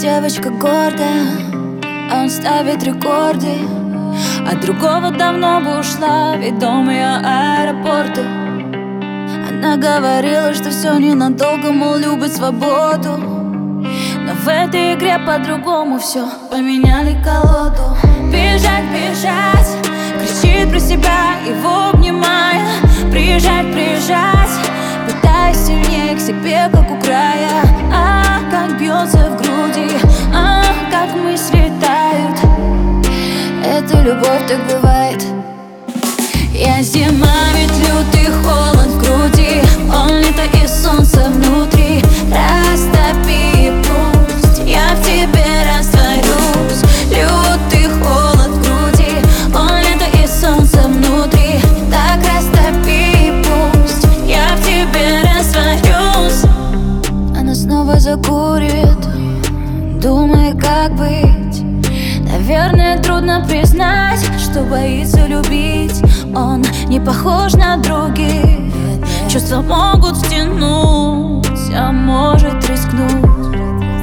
девочка гордая, а он ставит рекорды. От другого давно бы ушла, ведомая аэропорты. Она говорила, что все ненадолго, мол, любит свободу. Но в этой игре по-другому все, поменяли колоду. Бежать, бежать, кричит про себя, его обнимая. Приезжать, приезжать, пытаясь сильнее к себе, как у края. Как бьется в груди, как мысли тают. Это любовь, так бывает. Я зима, ведь лютый холод в груди. Он лето и солнце внутри. Растопи, пусть я в тебе растворюсь. Лютый холод в груди. Он лето и солнце внутри. Так растопи, пусть я в тебе растворюсь. Она снова закурит, думая, как быть. Наверное, трудно признать, что боится любить. Он не похож на других. Чувства могут стянуть, а может рискнуть.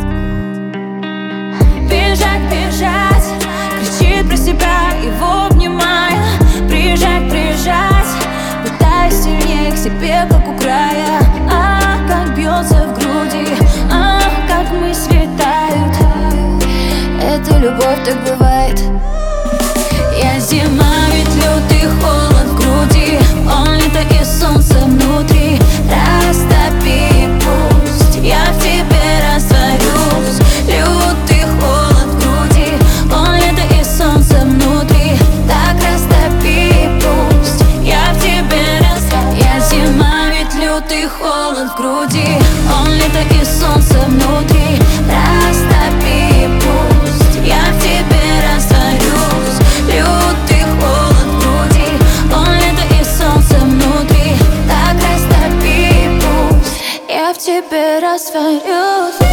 Бежать, бежать, кричит про себя, его обнимая. Приезжать, приезжать, пытаясь сильнее к себе, как у края. Как бьется в груди, как мысли тают. Это любовь, так бывает. Я зима, ведь лютый холод в груди. Он лето и солнце внутри. Растопи, пусть я в тебе растворюсь. Лютый холод в груди. Он лето и солнце внутри. Так растопи, пусть я в тебе растворюсь. Я зима, ведь лютый холод в груди. Он лето и солнце внутри. Растопи, пусть я в тебе растворюсь. Лютый холод в груди. Он лето и солнце внутри. Так растопи, пусть я в тебе растворюсь.